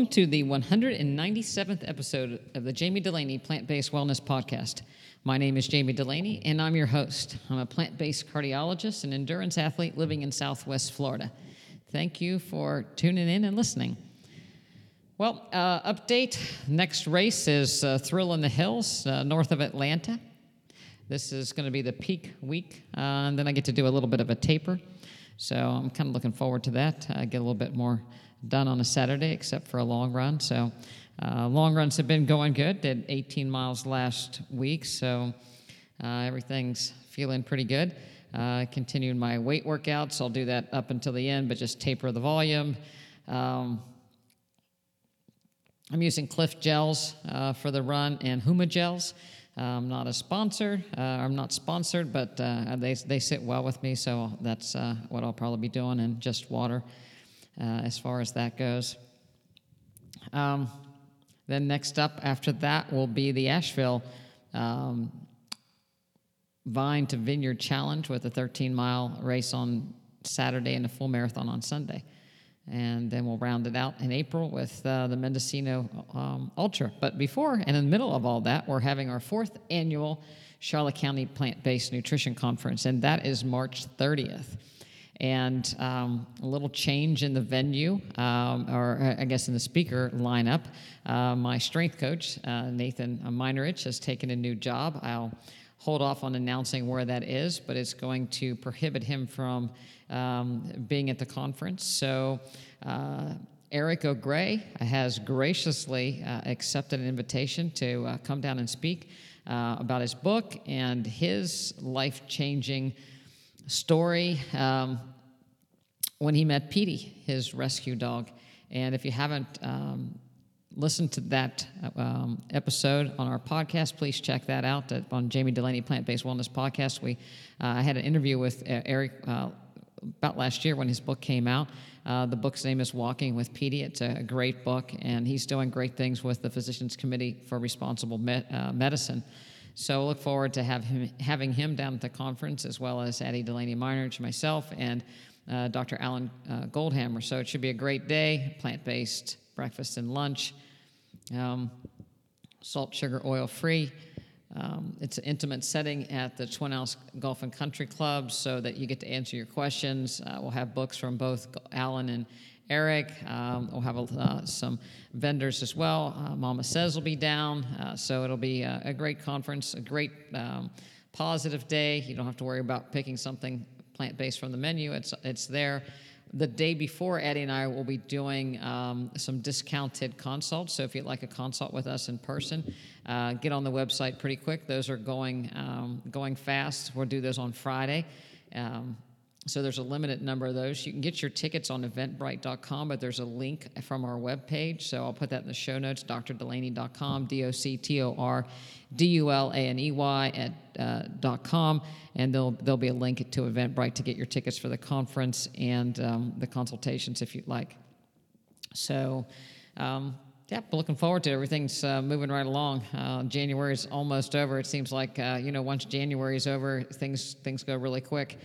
Welcome to the 197th episode of the Jamie Delaney Plant-Based Wellness Podcast. My name is Jamie Delaney, and I'm your host. I'm a plant-based cardiologist and endurance athlete living in Southwest Florida. Thank you for tuning in and listening. Well, update. Next race is Thrill in the Hills, north of Atlanta. This is going to be the peak week, and then I get to do a little bit of a taper. So I'm kind of looking forward to that. Get a little bit more done on a Saturday, except for a long run. So long runs have been going good. Did 18 miles last week, so everything's feeling pretty good. Continued my weight workouts. I'll do that up until the end, but just taper the volume. I'm using Cliff gels for the run and Huma gels. I'm not sponsored, but they sit well with me, so that's what I'll probably be doing, and just water as far as that goes. Then next up after that will be the Asheville Vine to Vineyard Challenge with a 13-mile race on Saturday and a full marathon on Sunday. And then we'll round it out in April with the Mendocino Ultra. But before and in the middle of all that, we're having our 4th annual Charlotte County Plant-Based Nutrition Conference, and that is March 30th. And a little change in the venue, or I guess in the speaker lineup. My strength coach, Nathan Meinerich, has taken a new job. I'll hold off on announcing where that is, but it's going to prohibit him from being at the conference. So Eric O'Gray has graciously accepted an invitation to come down and speak about his book and his life-changing story when he met Petey, his rescue dog. And if you haven't listened to that episode on our podcast, please check that out on Jamie Delaney Plant-Based Wellness Podcast. I had an interview with Eric about last year when his book came out. The book's name is Walking with Petey. It's a great book, and he's doing great things with the Physicians Committee for Responsible Medicine. So look forward to having him down at the conference, as well as Addie Delaney Meinerich, myself, and Dr. Alan Goldhammer. So it should be a great day, plant-based breakfast and lunch, salt, sugar, oil-free. It's an intimate setting at the Twin Ouse Golf and Country Club so that you get to answer your questions. We'll have books from both Alan and Eric. We'll have some vendors as well. Mama Says will be down, so it'll be a great conference, a great positive day. You don't have to worry about picking something plant-based from the menu. It's there. The day before, Addie and I will be doing some discounted consults. So if you'd like a consult with us in person, get on the website pretty quick. Those are going fast. We'll do those on Friday. So there's a limited number of those. You can get your tickets on eventbrite.com, but there's a link from our webpage. So I'll put that in the show notes, drdelaney.com, DocTorDelaney.com, and there'll be a link to Eventbrite to get your tickets for the conference and the consultations if you'd like. So, looking forward to it. Everything's moving right along. January is almost over. It seems like, once January is over, things go really quick.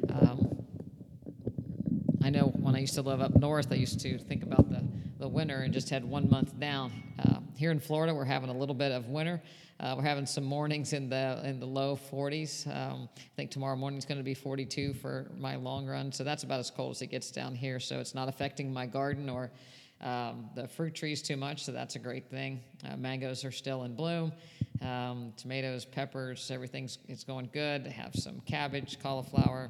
I know when I used to live up north, I used to think about the winter and just had 1 month down. Here in Florida, we're having a little bit of winter. We're having some mornings in the low 40s. I think tomorrow morning is going to be 42 for my long run, so that's about as cold as it gets down here. So it's not affecting my garden or the fruit trees too much, so that's a great thing. Mangoes are still in bloom. Tomatoes, peppers, it's going good. I have some cabbage, cauliflower.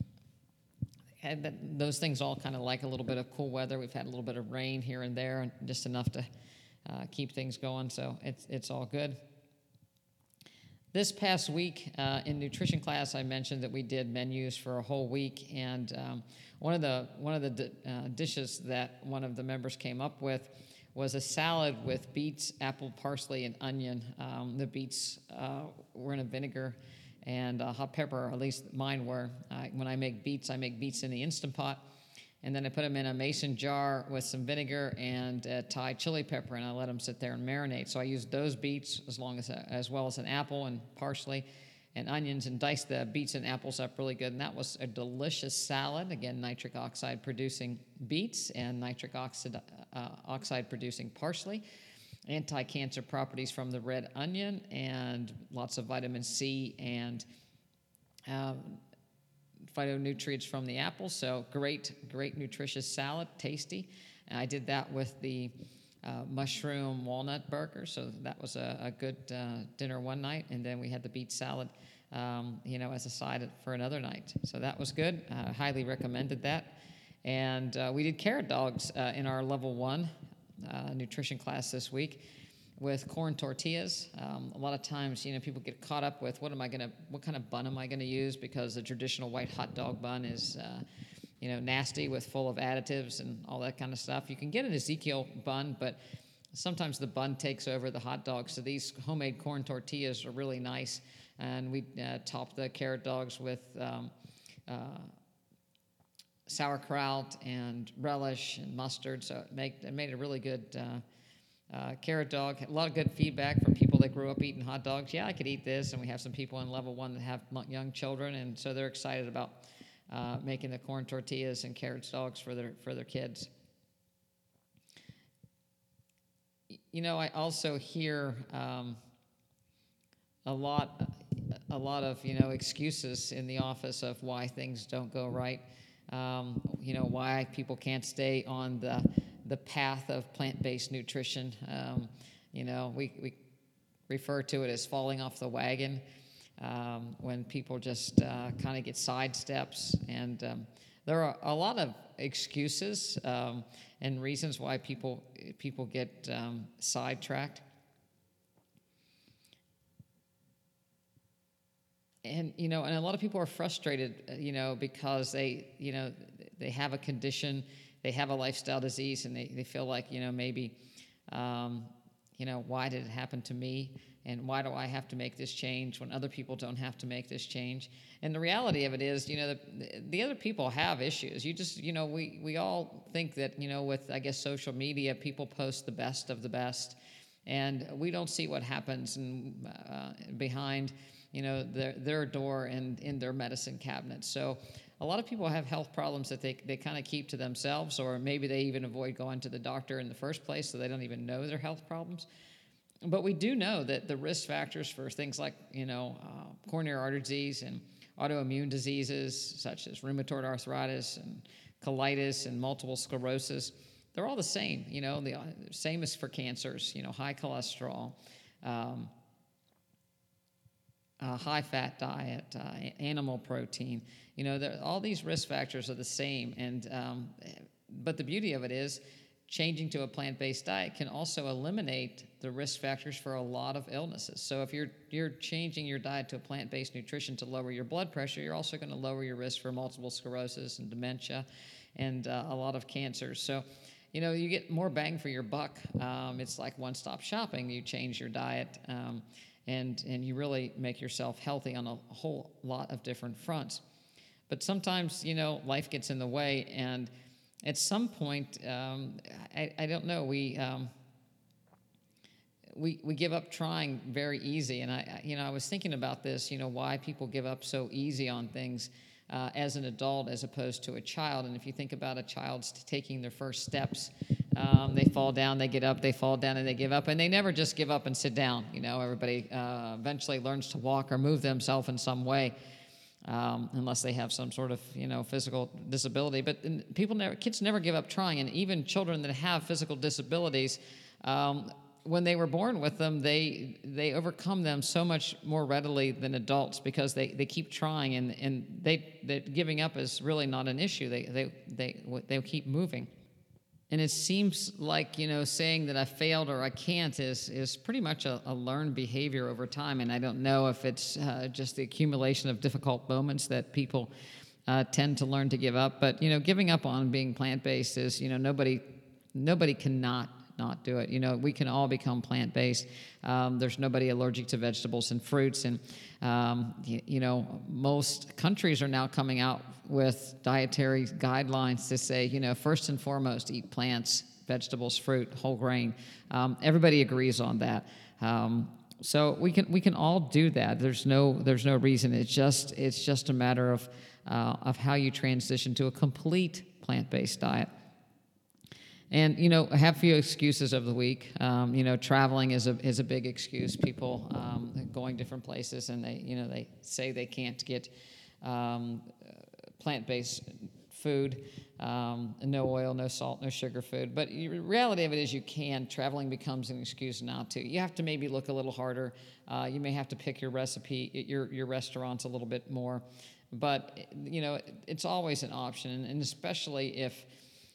Those things all kind of like a little bit of cool weather. We've had a little bit of rain here and there, and just enough to keep things going, so it's all good. This past week in nutrition class, I mentioned that we did menus for a whole week, and one of the dishes that one of the members came up with was a salad with beets, apple, parsley, and onion. The beets were in a vinegar and hot pepper, or at least mine were. When I make beets in the Instant Pot, and then I put them in a mason jar with some vinegar and Thai chili pepper, and I let them sit there and marinate. So I used those beets as well as an apple and parsley, and onions and diced the beets and apples up really good. And that was a delicious salad. Again, nitric oxide producing beets and nitric oxide producing parsley. Anti-cancer properties from the red onion and lots of vitamin C and phytonutrients from the apple. So great nutritious salad, tasty. And I did that with the mushroom walnut burger, so that was a good dinner one night, and then we had the beet salad, as a side for another night. So that was good. Highly recommended that. And we did carrot dogs in our level 1 nutrition class this week with corn tortillas. A lot of times, people get caught up with what kind of bun am I gonna use, because the traditional white hot dog bun is nasty with full of additives and all that kind of stuff. You can get an Ezekiel bun, but sometimes the bun takes over the hot dog. So these homemade corn tortillas are really nice. And we topped the carrot dogs with sauerkraut and relish and mustard. So it made a really good carrot dog. A lot of good feedback from people that grew up eating hot dogs. Yeah, I could eat this. And we have some people in level 1 that have young children, and so they're excited about making the corn tortillas and carrot dogs for their kids. I also hear a lot of excuses in the office of why things don't go right. Why people can't stay on the path of plant-based nutrition. We refer to it as falling off the wagon. When people just kind of get sidesteps, and there are a lot of excuses and reasons why people get sidetracked. And and a lot of people are frustrated, because they have a condition, they have a lifestyle disease, and they feel like maybe why did it happen to me? And why do I have to make this change when other people don't have to make this change? And the reality of it is, the other people have issues. You just, we all think that, with, I guess, social media, people post the best of the best. And we don't see what happens behind, their door and in their medicine cabinet. So a lot of people have health problems that they kind of keep to themselves, or maybe they even avoid going to the doctor in the first place, so they don't even know their health problems. But we do know that the risk factors for things like, coronary artery disease and autoimmune diseases such as rheumatoid arthritis and colitis and multiple sclerosis, they're all the same. The same as for cancers, high cholesterol, high-fat diet, animal protein. All these risk factors are the same. And but the beauty of it is, changing to a plant-based diet can also eliminate the risk factors for a lot of illnesses. So if you're changing your diet to a plant-based nutrition to lower your blood pressure, you're also going to lower your risk for multiple sclerosis and dementia and a lot of cancers. So, you get more bang for your buck. It's like one-stop shopping. You change your diet and you really make yourself healthy on a whole lot of different fronts. But sometimes, life gets in the way, and at some point, I don't know, we give up trying very easy. And I was thinking about this, why people give up so easy on things as an adult as opposed to a child. And if you think about a child's taking their first steps, they fall down, they get up, they fall down, and they give up. And they never just give up and sit down. Everybody eventually learns to walk or move themselves in some way. Unless they have some sort of physical disability, but kids never give up trying, and even children that have physical disabilities, when they were born with them, they overcome them so much more readily than adults because they keep trying, and they giving up is really not an issue. They keep moving. And it seems like, saying that I failed or I can't is pretty much a learned behavior over time. And I don't know if it's just the accumulation of difficult moments that people tend to learn to give up. But, giving up on being plant-based is, nobody cannot not do it. We can all become plant-based. There's nobody allergic to vegetables and fruits. And, most countries are now coming out with dietary guidelines to say, first and foremost, eat plants, vegetables, fruit, whole grain. Everybody agrees on that. So we can all do that. There's no reason. It's just a matter of how you transition to a complete plant-based diet. And I have a few excuses of the week. Traveling is a big excuse. People going different places, and they say they can't get plant-based food, no oil, no salt, no sugar food. But the reality of it is you can. Traveling becomes an excuse not to. You have to maybe look a little harder. You may have to pick your recipe, your restaurants a little bit more. But it's always an option, and especially if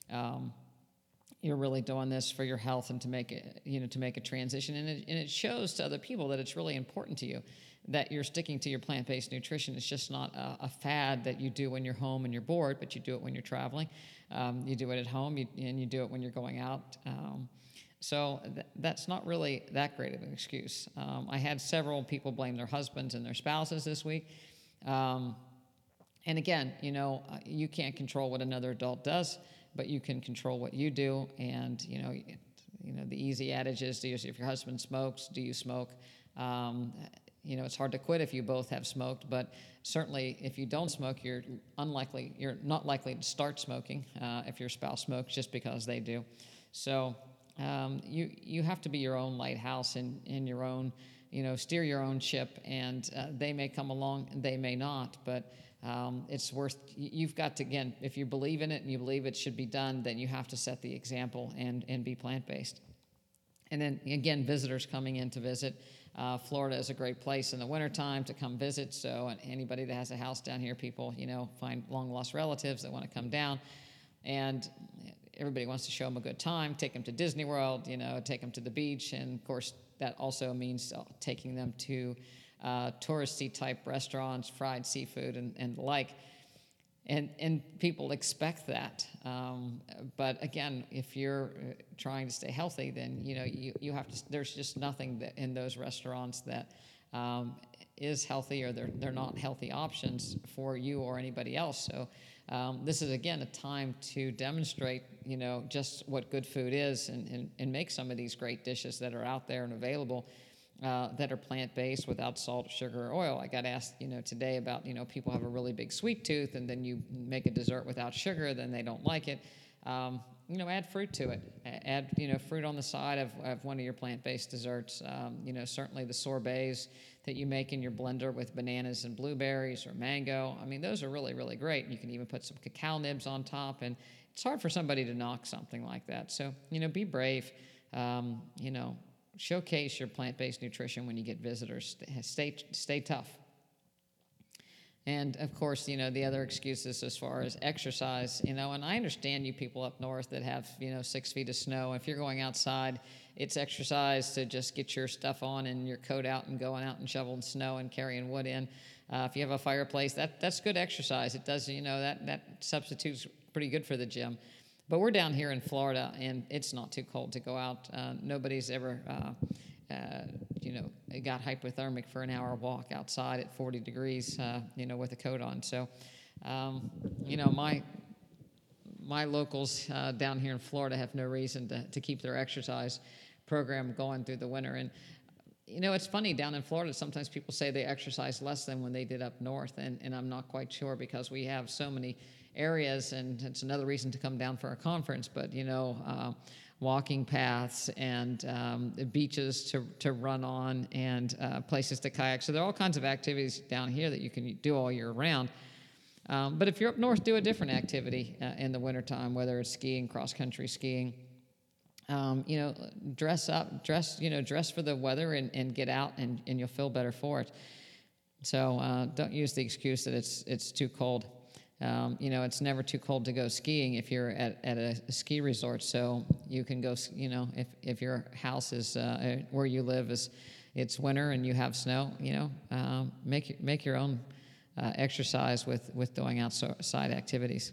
you're really doing this for your health and to make a transition, and it shows to other people that it's really important to you that you're sticking to your plant-based nutrition. It's just not a fad that you do when you're home and you're bored, but you do it when you're traveling. You do it at home, and you do it when you're going out. So that's not really that great of an excuse. I had several people blame their husbands and their spouses this week. And again, you can't control what another adult does, but you can control what you do. And the easy adage is, if your husband smokes, do you smoke? It's hard to quit if you both have smoked, but certainly if you don't smoke, you're not likely to start smoking if your spouse smokes just because they do. So you have to be your own lighthouse and your own, steer your own ship, and they may come along and they may not, but it's you've got to, again, if you believe in it and you believe it should be done, then you have to set the example and be plant-based. And then again, visitors coming in to visit. Florida is a great place in the wintertime to come visit. So anybody that has a house down here, people, find long-lost relatives that want to come down. And everybody wants to show them a good time, take them to Disney World, take them to the beach. And, of course, that also means taking them to touristy-type restaurants, fried seafood, and the like. And people expect that. But again, if you're trying to stay healthy, then you have to. There's just nothing in those restaurants that is healthy, or they're not healthy options for you or anybody else. So this is again a time to demonstrate just what good food is, and make some of these great dishes that are out there and available. That are plant-based without salt, sugar, or oil. I got asked, today about, people have a really big sweet tooth, and then you make a dessert without sugar, then they don't like it. Add fruit to it. Add, fruit on the side of one of your plant-based desserts. Certainly the sorbets that you make in your blender with bananas and blueberries or mango. I mean, those are really, really great. You can even put some cacao nibs on top, and it's hard for somebody to knock something like that. So, be brave. Showcase your plant-based nutrition when you get visitors. Stay tough. And of course, the other excuses as far as exercise, and I understand you people up north that have, 6 feet of snow. If you're going outside, it's exercise to just get your stuff on and your coat out and going out and shoveling snow and carrying wood in. If you have a fireplace, that's good exercise. It does, that substitutes pretty good for the gym. But we're down here in Florida, and it's not too cold to go out. Nobody's ever, got hypothermic for an hour walk outside at 40 degrees, with a coat on. So, my locals down here in Florida have no reason to keep their exercise program going through the winter. And, it's funny, down in Florida, sometimes people say they exercise less than when they did up north, and I'm not quite sure because we have so many areas, and it's another reason to come down for our conference, but walking paths and beaches to run on, and places to kayak. So there are all kinds of activities down here that you can do all year round. But if you're up north, do a different activity in the wintertime, whether it's skiing, cross-country skiing. Dress up, dress for the weather, and get out, and you'll feel better for it. So don't use the excuse that it's too cold. It's never too cold to go skiing if you're at a ski resort. So you can go, if your house is where you live it's winter and you have snow, make your own exercise with doing outside activities.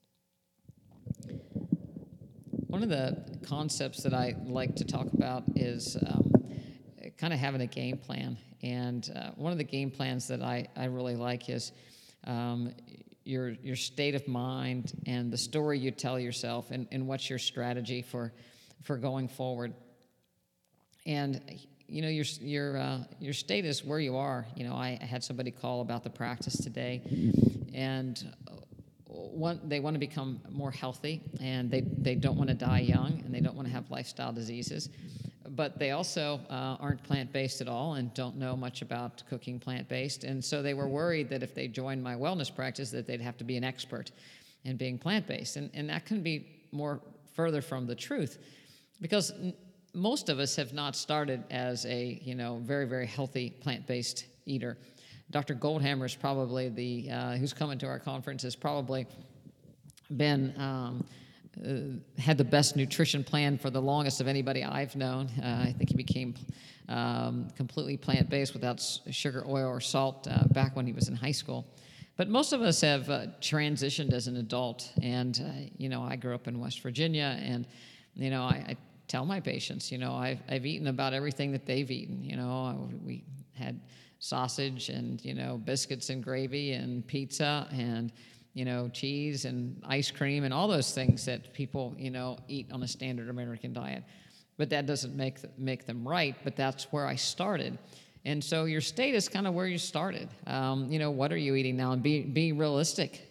One of the concepts that I like to talk about is kind of having a game plan. And one of the game plans that I really like is your state of mind and the story you tell yourself, and what's your strategy for going forward. And your status where you are. I had somebody call about the practice today, and they want to become more healthy, and they don't want to die young, and they don't want to have lifestyle diseases, but they also aren't plant-based at all and don't know much about cooking plant-based, and so they were worried that if they joined my wellness practice that they'd have to be an expert in being plant-based, and that can be more further from the truth, because most of us have not started as a very, very healthy plant-based eater. Dr. Goldhammer is probably who's coming to our conference, has probably been had the best nutrition plan for the longest of anybody I've known. I think he became completely plant-based without sugar, oil, or salt back when he was in high school. But most of us have transitioned as an adult, and I grew up in West Virginia, and I tell my patients, I've eaten about everything that they've eaten. We had sausage and biscuits and gravy and pizza and cheese and ice cream and all those things that people eat on a standard American diet. But that doesn't make them right. But that's where I started. And so your state is kind of where you started. What are you eating now? And be realistic.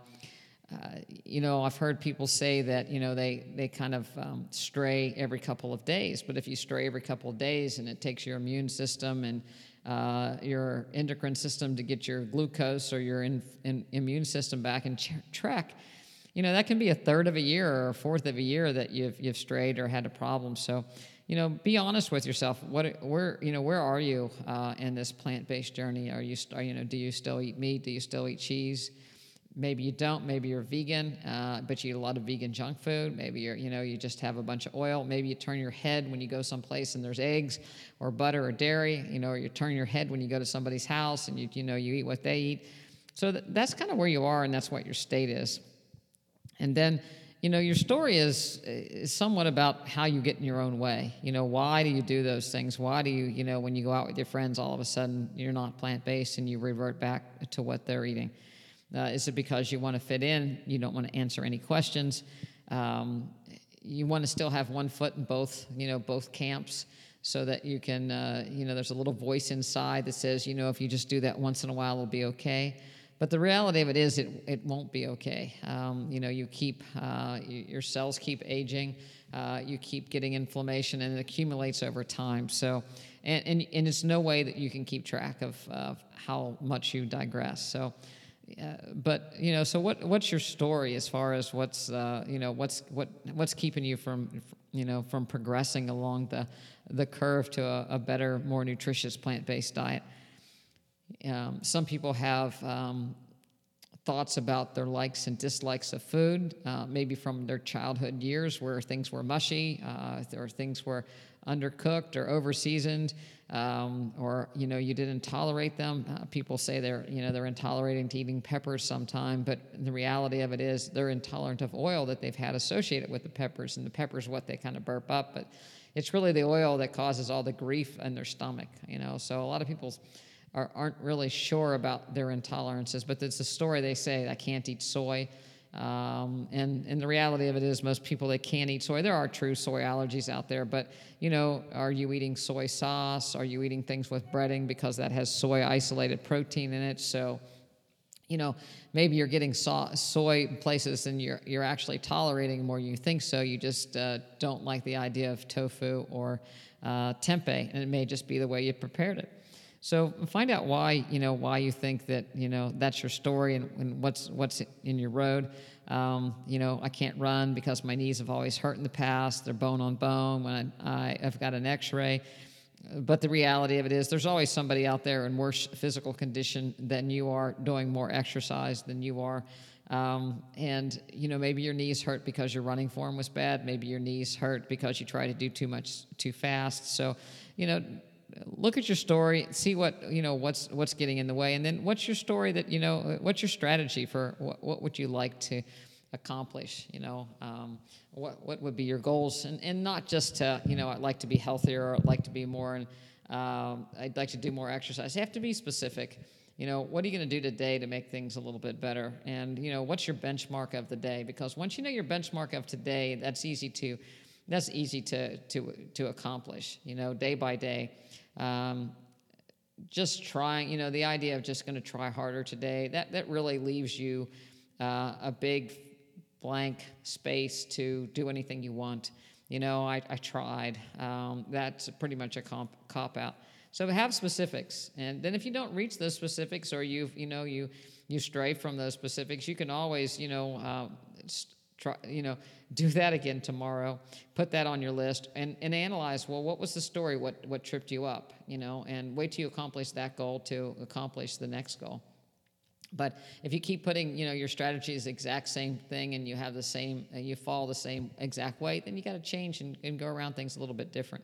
I've heard people say that, they kind of stray every couple of days. But if you stray every couple of days and it takes your immune system and your endocrine system to get your glucose or your immune system back in track, that can be a third of a year or a fourth of a year that you've strayed or had a problem. So, be honest with yourself. Where are you in this plant-based journey? Do you still eat meat? Do you still eat cheese? Maybe you don't. Maybe you're vegan, but you eat a lot of vegan junk food. Maybe you just have a bunch of oil. Maybe you turn your head when you go someplace and there's eggs or butter or dairy. Or you turn your head when you go to somebody's house and you eat what they eat. So that's kind of where you are, and that's what your state is. And then, your story is somewhat about how you get in your own way. Why do you do those things? Why do you, when you go out with your friends, all of a sudden you're not plant-based and you revert back to what they're eating? Is it because you want to fit in? You don't want to answer any questions? You want to still have one foot in both camps, so that you can, there's a little voice inside that says, if you just do that once in a while, it'll be okay. But the reality of it is, it won't be okay. Your cells keep aging, you keep getting inflammation, and it accumulates over time. So, and it's no way that you can keep track of how much you digress. So. So what's your story as far as what's keeping you from progressing along the curve to a better, more nutritious plant-based diet? Some people have thoughts about their likes and dislikes of food, maybe from their childhood years where things were mushy, or things were undercooked or overseasoned, or you didn't tolerate them. People say they're intolerant to eating peppers sometime, but the reality of it is they're intolerant of oil that they've had associated with the peppers, and the peppers what they kind of burp up, but it's really the oil that causes all the grief in their stomach. So a lot of people aren't really sure about their intolerances, but it's a story. They say, I can't eat soy. And the reality of it is most people, they can't eat soy. There are true soy allergies out there, but, are you eating soy sauce? Are you eating things with breading because that has soy isolated protein in it? So, maybe you're getting soy places and you're actually tolerating more. You think so. You just don't like the idea of tofu or tempeh, and it may just be the way you prepared it. So find out why you think that, that's your story and what's in your road. I can't run because my knees have always hurt in the past. They're bone on bone when I've got an x-ray. But the reality of it is there's always somebody out there in worse physical condition than you are, doing more exercise than you are. And maybe your knees hurt because your running form was bad. Maybe your knees hurt because you try to do too much too fast. So, look at your story, see what's getting in the way, and then what's your story that what's your strategy for what would you like to accomplish? What would be your goals, and not just to I'd like to be healthier, or I'd like to be more, and I'd like to do more exercise. You have to be specific. What are you going to do today to make things a little bit better? And what's your benchmark of the day? Because once you know your benchmark of today, that's easy to That's easy to accomplish, day by day. Just trying, the idea of just going to try harder today, that really leaves you a big blank space to do anything you want. I tried. That's pretty much a cop out. So have specifics, and then if you don't reach those specifics, or you stray from those specifics, you can always try, do that again tomorrow. Put that on your list and analyze. Well, what was the story? What tripped you up? And wait till you accomplish that goal to accomplish the next goal. But if you keep putting, your strategy is the exact same thing, and you have the same, you follow the same exact way, then you got to change and go around things a little bit different.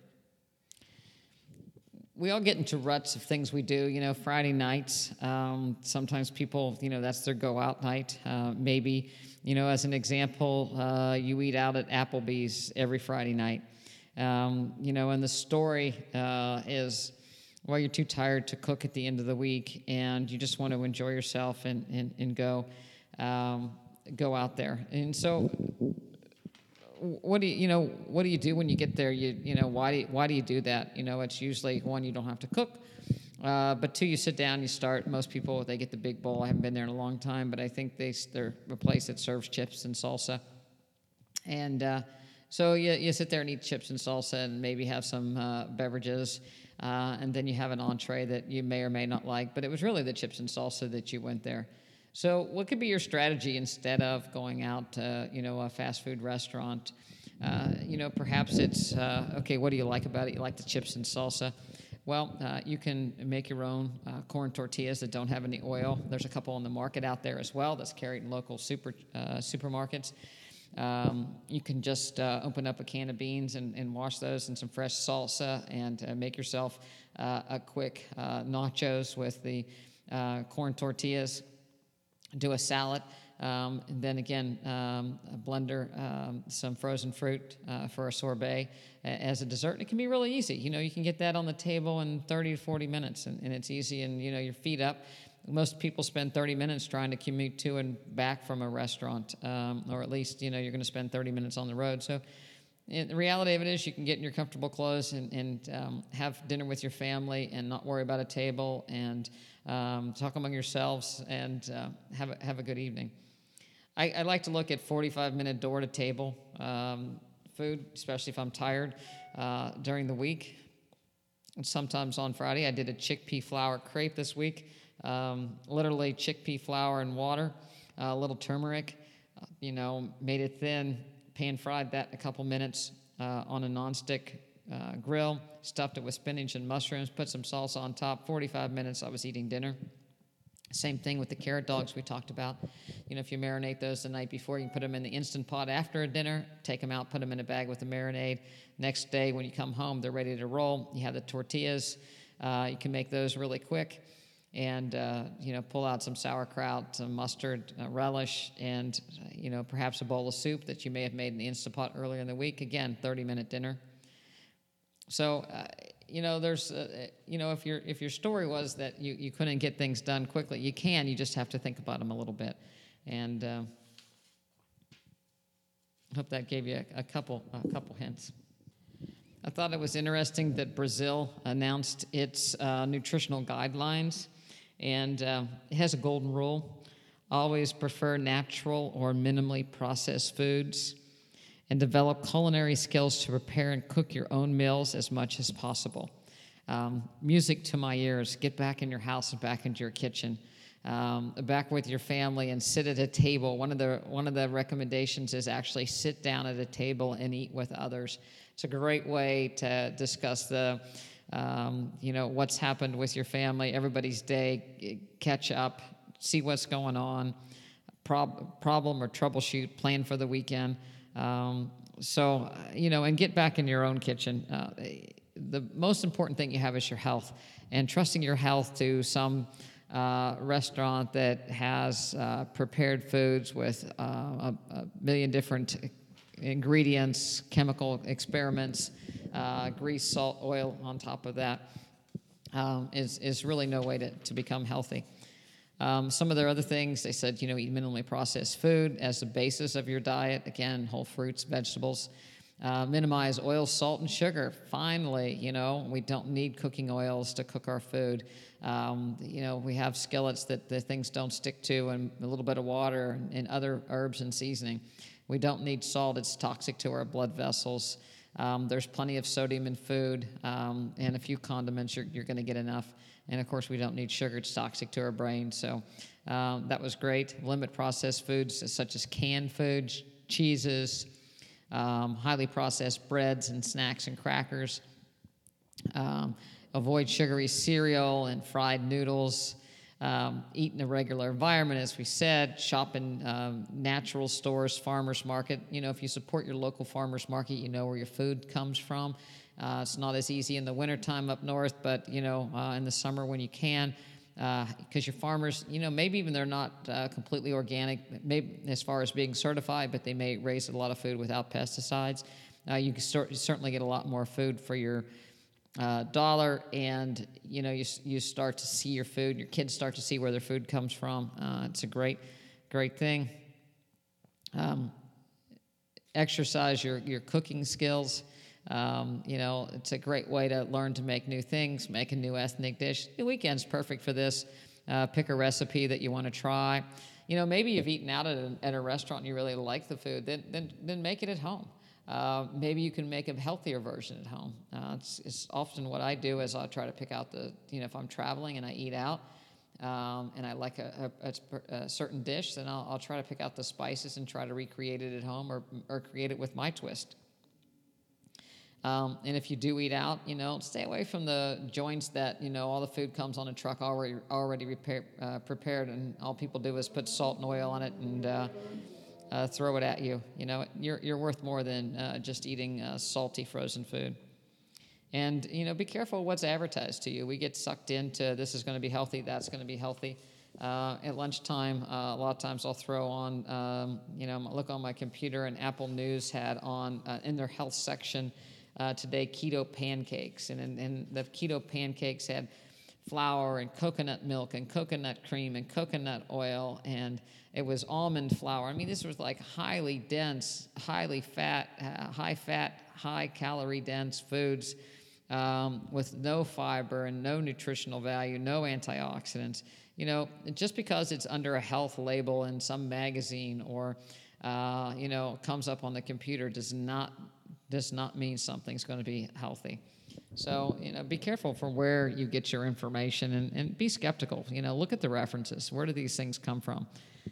We all get into ruts of things we do. Friday nights, sometimes people, that's their go out night. Maybe, as an example, you eat out at Applebee's every Friday night. And the story is, well, you're too tired to cook at the end of the week, and you just want to enjoy yourself and go out there. And so, what do you do when you get there? Why do you do that? It's usually, one, you don't have to cook, but two, you sit down, you start. Most people, they get the big bowl. I haven't been there in a long time, but I think they're a place that serves chips and salsa, and so you sit there and eat chips and salsa, and maybe have some beverages, and then you have an entree that you may or may not like. But it was really the chips and salsa that you went there. So what could be your strategy instead of going out to, a fast food restaurant? Perhaps it's, okay, what do you like about it? You like the chips and salsa. Well, you can make your own corn tortillas that don't have any oil. There's a couple on the market out there as well that's carried in local supermarkets. You can just open up a can of beans and wash those in some fresh salsa, and make yourself a quick nachos with the corn tortillas. Do a salad, and then again, blender some frozen fruit for a sorbet as a dessert. It can be really easy. You can get that on the table in 30 to 40 minutes, and it's easy, and your feet up. Most people spend 30 minutes trying to commute to and back from a restaurant, or at least, you're going to spend 30 minutes on the road. So the reality of it is, you can get in your comfortable clothes and have dinner with your family and not worry about a table, and talk among yourselves, and have a good evening. I like to look at 45-minute door-to-table food, especially if I'm tired during the week. And sometimes on Friday, I did a chickpea flour crepe this week. Literally chickpea flour and water, a little turmeric, made it thin, pan-fried that a couple minutes on a nonstick grill, stuffed it with spinach and mushrooms, put some salsa on top. 45 minutes, I was eating dinner. Same thing with the carrot dogs we talked about. If you marinate those the night before, you can put them in the Instant Pot after a dinner, take them out, put them in a bag with the marinade. Next day, when you come home, they're ready to roll. You have the tortillas. You can make those really quick. And, pull out some sauerkraut, some mustard, relish, and, perhaps a bowl of soup that you may have made in the Instant Pot earlier in the week. Again, 30-minute dinner. So, there's, if your story was that you couldn't get things done quickly, you can. You just have to think about them a little bit. And I hope that gave you a couple hints. I thought it was interesting that Brazil announced its nutritional guidelines, and it has a golden rule: always prefer natural or minimally processed foods, and develop culinary skills to prepare and cook your own meals as much as possible. Music to my ears. Get back in your house and back into your kitchen, back with your family, and sit at a table. One of the recommendations is actually sit down at a table and eat with others. It's a great way to discuss the what's happened with your family, everybody's day, catch up, see what's going on, problem or troubleshoot, plan for the weekend. And get back in your own kitchen. The most important thing you have is your health, and trusting your health to some restaurant that has prepared foods with a million different ingredients, chemical experiments, grease, salt, oil on top of that, is really no way to become healthy. Some of their other things, they said, eat minimally processed food as the basis of your diet. Again, whole fruits, vegetables. Minimize oil, salt, and sugar. Finally, we don't need cooking oils to cook our food. We have skillets that the things don't stick to, and a little bit of water and other herbs and seasoning. We don't need salt. It's toxic to our blood vessels. There's plenty of sodium in food, and a few condiments, you're going to get enough. And of course, we don't need sugar. It's toxic to our brain. So that was great. Limit processed foods such as canned foods, cheeses, highly processed breads and snacks and crackers. Avoid sugary cereal and fried noodles. Eat in a regular environment, as we said. Shop in natural stores, farmers market. If you support your local farmers market, you know where your food comes from. It's not as easy in the wintertime up north, but in the summer when you can, because your farmers, maybe even they're not completely organic, maybe as far as being certified, but they may raise a lot of food without pesticides. You can certainly get a lot more food for your dollar, and you start to see your food. Your kids start to see where their food comes from. It's a great thing. Exercise your cooking skills. It's a great way to learn to make new things, make a new ethnic dish. The weekend's perfect for this. Pick a recipe that you want to try. Maybe you've eaten out at a restaurant and you really like the food, then make it at home. Maybe you can make a healthier version at home. It's often what I do is I'll try to pick out if I'm traveling and I eat out, and I like a certain dish, then I'll try to pick out the spices and try to recreate it at home or create it with my twist. And if you do eat out, stay away from the joints that, all the food comes on a truck already prepared, and all people do is put salt and oil on it and throw it at you. You're worth more than just eating salty frozen food. And, be careful what's advertised to you. We get sucked into this is going to be healthy, that's going to be healthy. At lunchtime, a lot of times I'll throw on, look on my computer, and Apple News had on in their health section today keto pancakes. And the keto pancakes had flour and coconut milk and coconut cream and coconut oil, and it was almond flour. I mean, this was like highly dense, highly fat, high calorie dense foods with no fiber and no nutritional value, no antioxidants. Just because it's under a health label in some magazine or comes up on the computer does not mean something's going to be healthy. So, be careful from where you get your information and be skeptical. Look at the references. Where do these things come from?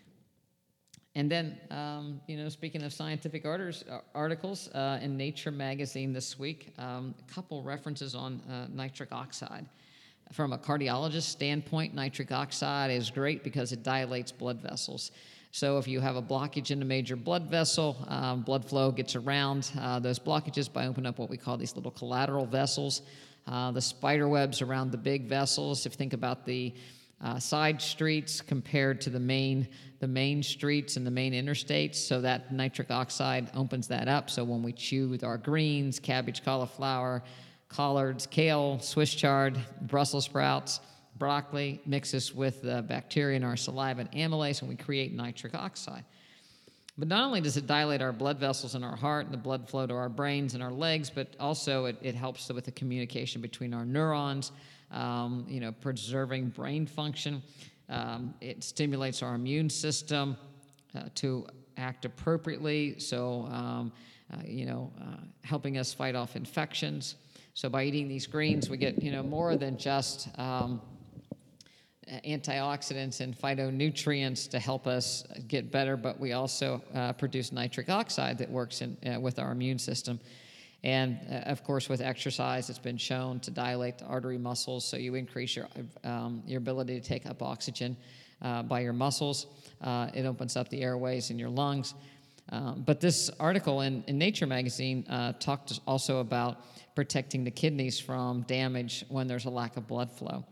And then, speaking of scientific articles, in Nature magazine this week, a couple references on nitric oxide. From a cardiologist standpoint, nitric oxide is great because it dilates blood vessels. So if you have a blockage in a major blood vessel, blood flow gets around those blockages by opening up what we call these little collateral vessels. The spider webs around the big vessels, if you think about the side streets compared to the main streets and the main interstates, so that nitric oxide opens that up. So when we chew our greens, cabbage, cauliflower, collards, kale, Swiss chard, Brussels sprouts, broccoli, mixes with the bacteria in our saliva and amylase, and we create nitric oxide. But not only does it dilate our blood vessels in our heart and the blood flow to our brains and our legs, but also it helps with the communication between our neurons, preserving brain function. It stimulates our immune system to act appropriately, so helping us fight off infections. So by eating these greens, we get more than just antioxidants and phytonutrients to help us get better, but we also produce nitric oxide that works with our immune system. And of course, with exercise, it's been shown to dilate the artery muscles, so you increase your ability to take up oxygen by your muscles. It opens up the airways in your lungs. But this article in Nature magazine talked also about protecting the kidneys from damage when there's a lack of blood flow.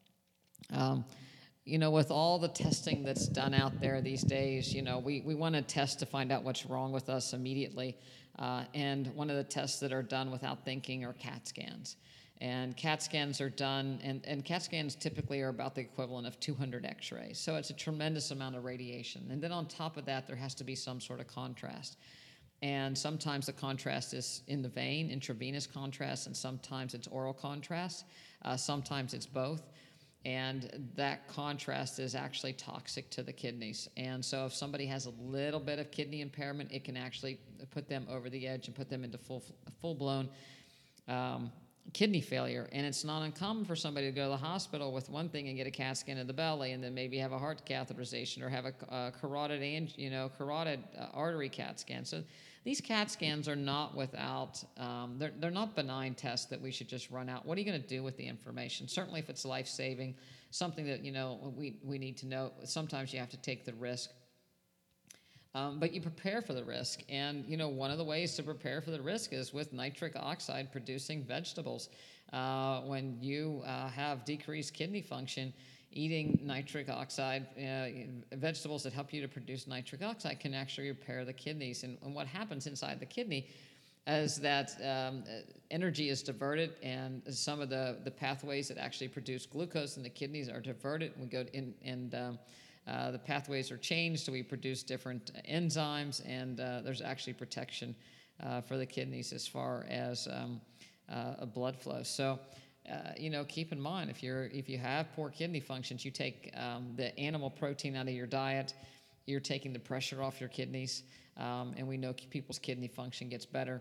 With all the testing that's done out there these days, we want to test to find out what's wrong with us immediately. And one of the tests that are done without thinking are CAT scans. And CAT scans are done, and CAT scans typically are about the equivalent of 200 x-rays. So it's a tremendous amount of radiation. And then on top of that, there has to be some sort of contrast. And sometimes the contrast is in the vein, intravenous contrast, and sometimes it's oral contrast. Sometimes it's both. And that contrast is actually toxic to the kidneys. And so if somebody has a little bit of kidney impairment, it can actually put them over the edge and put them into full-blown kidney failure. And it's not uncommon for somebody to go to the hospital with one thing and get a CAT scan of the belly, and then maybe have a heart catheterization or have a carotid artery CAT scan. So these CAT scans are not without, they're not benign tests that we should just run out. What are you going to do with the information? Certainly if it's life-saving, something that, we need to know. Sometimes you have to take the risk. But you prepare for the risk. And, one of the ways to prepare for the risk is with nitric oxide producing vegetables. When you have decreased kidney function, eating nitric oxide, vegetables that help you to produce nitric oxide can actually repair the kidneys. And what happens inside the kidney is that energy is diverted, and some of the pathways that actually produce glucose in the kidneys are diverted. We go in, and the pathways are changed, so we produce different enzymes, and there's actually protection for the kidneys as far as a blood flow. So, keep in mind, if you have poor kidney functions, you take the animal protein out of your diet, you're taking the pressure off your kidneys, and we know people's kidney function gets better.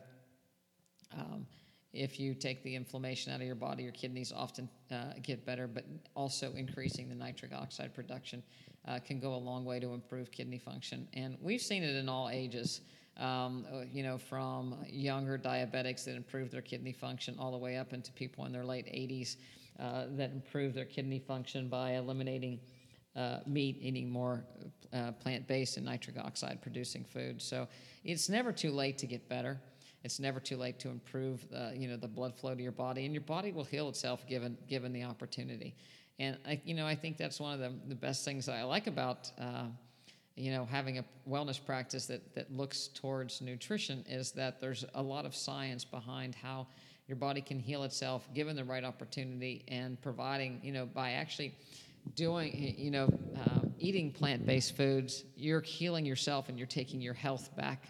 If you take the inflammation out of your body, your kidneys often get better, but also increasing the nitric oxide production can go a long way to improve kidney function. And we've seen it in all ages, from younger diabetics that improve their kidney function all the way up into people in their late 80s that improve their kidney function by eliminating meat, eating more plant-based and nitric oxide producing food. So it's never too late to get better. It's never too late to improve, the blood flow to your body, and your body will heal itself given the opportunity. And I think that's one of the best things that I like about, having a wellness practice that looks towards nutrition is that there's a lot of science behind how your body can heal itself given the right opportunity, and providing, by actually doing, eating plant-based foods, you're healing yourself and you're taking your health back.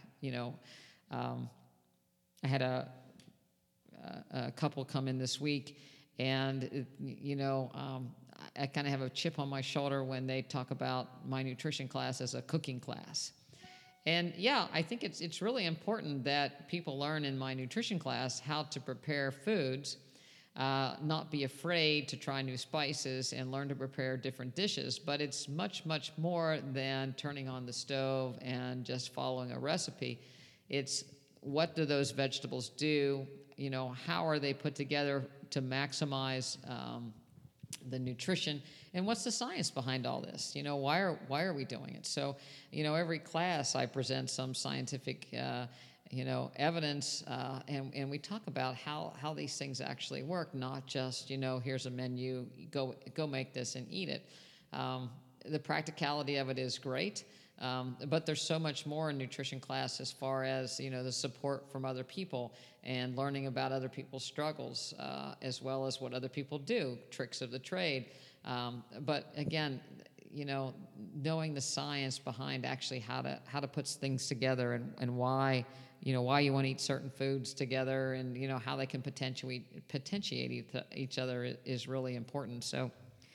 I had a couple come in this week, and I kind of have a chip on my shoulder when they talk about my nutrition class as a cooking class. And yeah, I think it's really important that people learn in my nutrition class how to prepare foods, not be afraid to try new spices and learn to prepare different dishes. But it's much, much more than turning on the stove and just following a recipe. It's what do those vegetables do? How are they put together to maximize the nutrition? And what's the science behind all this? Why are we doing it? So, every class I present some scientific, evidence, and we talk about how these things actually work, not just, here's a menu, go make this and eat it. The practicality of it is great. But there's so much more in nutrition class as far as, the support from other people and learning about other people's struggles, as well as what other people do, tricks of the trade. But again, knowing the science behind actually how to put things together, and why you want to eat certain foods together, and, how they can potentiate each other is really important. So,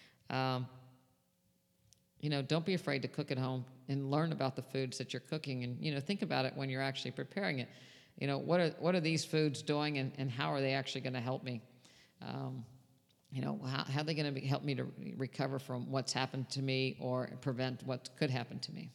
don't be afraid to cook at home and learn about the foods that you're cooking, and, think about it when you're actually preparing it. What are these foods doing, and how are they actually going to help me? How are they going to help me to recover from what's happened to me or prevent what could happen to me?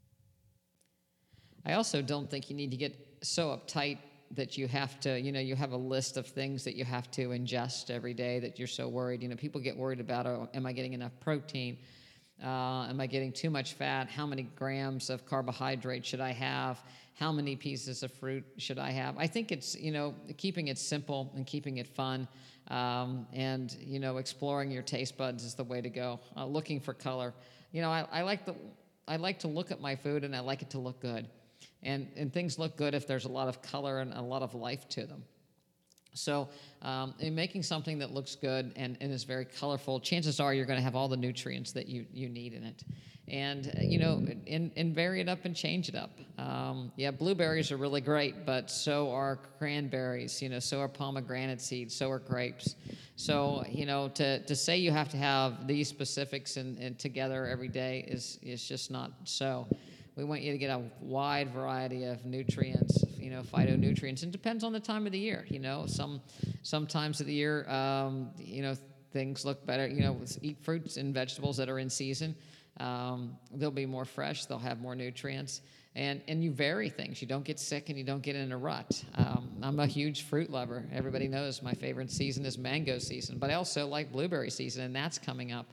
I also don't think you need to get so uptight that you have to, you have a list of things that you have to ingest every day that you're so worried. People get worried about, am I getting enough protein? Am I getting too much fat? How many grams of carbohydrate should I have? How many pieces of fruit should I have? I think it's, keeping it simple and keeping it fun, and, exploring your taste buds is the way to go. Looking for color. I like to look at my food, and I like it to look good. And things look good if there's a lot of color and a lot of life to them. So in making something that looks good and is very colorful, chances are you're going to have all the nutrients that you need in it. and and vary it up and change it up. Yeah, blueberries are really great, but so are cranberries. So are pomegranate seeds. So are grapes. So to say you have to have these specifics and together every day is just not so. We want you to get a wide variety of nutrients, phytonutrients, and it depends on the time of the year. Some times of the year, things look better. Eat fruits and vegetables that are in season. They'll be more fresh. They'll have more nutrients, and you vary things. You don't get sick and you don't get in a rut. I'm a huge fruit lover. Everybody knows my favorite season is mango season, but I also like blueberry season, and that's coming up.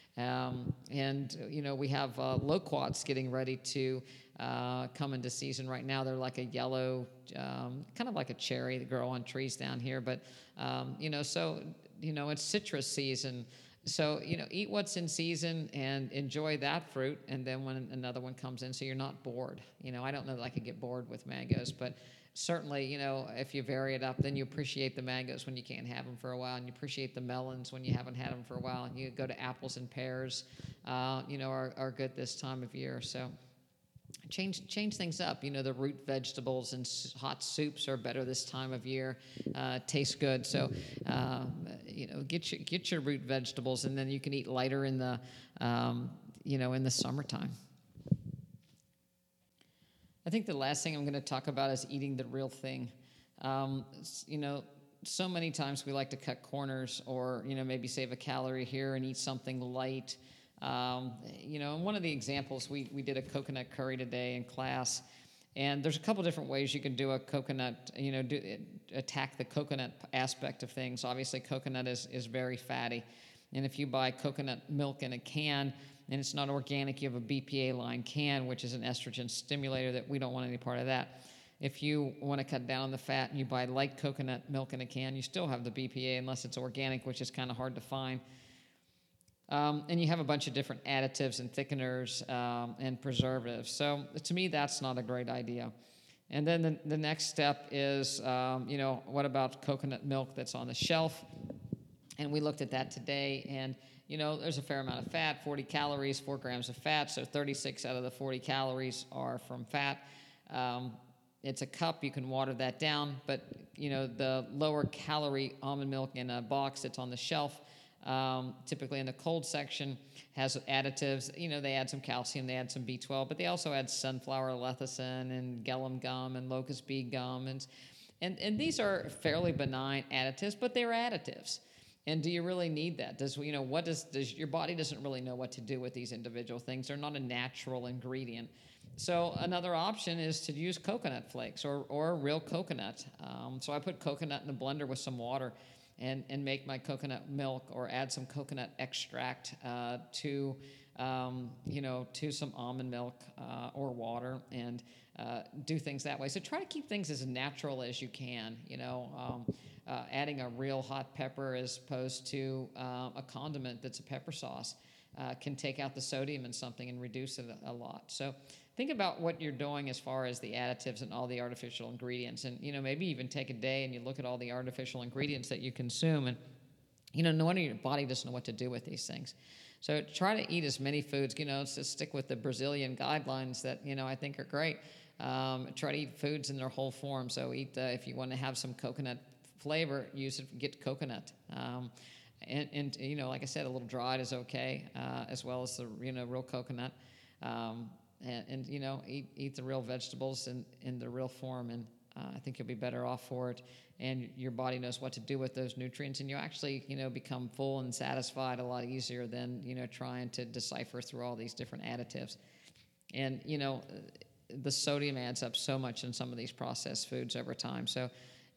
We have loquats getting ready to come into season right now. They're like a yellow, kind of like a cherry that grow on trees down here. But it's citrus season. So eat what's in season and enjoy that fruit. And then when another one comes in, so you're not bored. I don't know that I could get bored with mangoes, but certainly, if you vary it up, then you appreciate the mangoes when you can't have them for a while, and you appreciate the melons when you haven't had them for a while. And you go to apples and pears, are good this time of year. So change things up. The root vegetables and hot soups are better this time of year. Taste good. So get your root vegetables, and then you can eat lighter in the in the summertime. I think the last thing I'm going to talk about is eating the real thing. So many times we like to cut corners, or maybe save a calorie here and eat something light. And one of the examples, we did a coconut curry today in class, and there's a couple different ways you can do a coconut. Attack the coconut aspect of things. Obviously, coconut is very fatty, and if you buy coconut milk in a can, and it's not organic, you have a BPA line can, which is an estrogen stimulator that we don't want any part of that. If you want to cut down on the fat and you buy light coconut milk in a can, you still have the BPA unless it's organic, which is kind of hard to find. And you have a bunch of different additives and thickeners and preservatives. So to me, that's not a great idea. And then the next step is, what about coconut milk that's on the shelf? And we looked at that today, and there's a fair amount of fat, 40 calories, 4 grams of fat, so 36 out of the 40 calories are from fat. It's a cup, you can water that down, but the lower calorie almond milk in a box that's on the shelf, typically in the cold section, has additives. They add some calcium, they add some B12, but they also add sunflower lecithin and gum gum and locust bean gum, and these are fairly benign additives, but they're additives. And do you really need that? Does your body doesn't really know what to do with these individual things? They're not a natural ingredient. So another option is to use coconut flakes or real coconut. So I put coconut in the blender with some water and make my coconut milk, or add some coconut extract to some almond milk or water, and do things that way. So try to keep things as natural as you can. Adding a real hot pepper as opposed to a condiment that's a pepper sauce can take out the sodium in something and reduce it a lot. So think about what you're doing as far as the additives and all the artificial ingredients, and maybe even take a day and you look at all the artificial ingredients that you consume, and no wonder your body doesn't know what to do with these things. So try to eat as many foods. So stick with the Brazilian guidelines that I think are great. Try to eat foods in their whole form. So eat if you want to have some coconut flavor, get coconut. And like I said, a little dried is okay, as well as the real coconut. And eat the real vegetables in the real form, and I think you'll be better off for it, and your body knows what to do with those nutrients, and you actually become full and satisfied a lot easier than trying to decipher through all these different additives. And the sodium adds up so much in some of these processed foods over time. So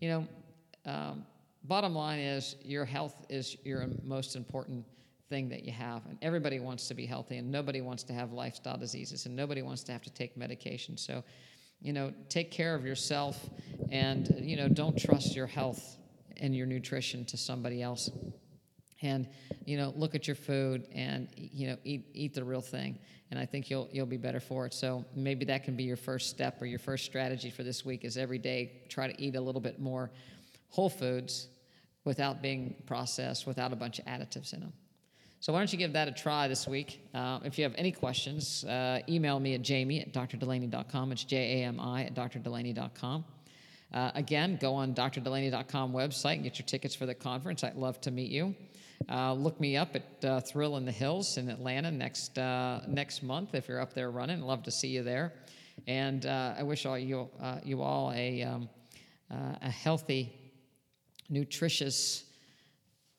bottom line is, your health is your most important thing that you have, and everybody wants to be healthy, and nobody wants to have lifestyle diseases, and nobody wants to have to take medication. So take care of yourself, and don't trust your health and your nutrition to somebody else. And look at your food, and eat the real thing, and I think you'll be better for it. So maybe that can be your first step, or your first strategy for this week, is every day try to eat a little bit more whole foods without being processed, without a bunch of additives in them. So why don't you give that a try this week? If you have any questions, email me at jamie@drdelaney.com. It's JAMI@drdelaney.com. Again, go on drdelaney.com website and get your tickets for the conference. I'd love to meet you. Look me up at Thrill in the Hills in Atlanta next month if you're up there running. I'd love to see you there. And I wish you all a healthy, nutritious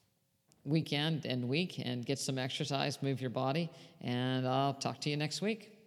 weekend and week, and get some exercise, move your body, and I'll talk to you next week.